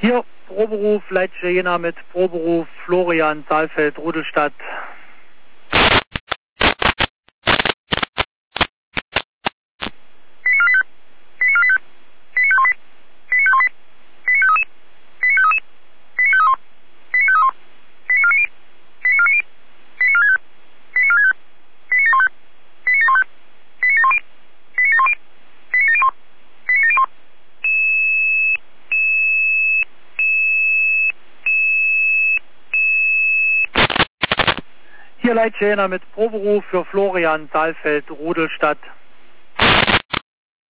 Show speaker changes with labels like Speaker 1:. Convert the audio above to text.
Speaker 1: Hier Proberuf Leitche Jena mit Proberuf Florian Saalfeld Rudelstadt. Hier Leitche Jena mit Proberuf für Florian Saalfeld Rudelstadt.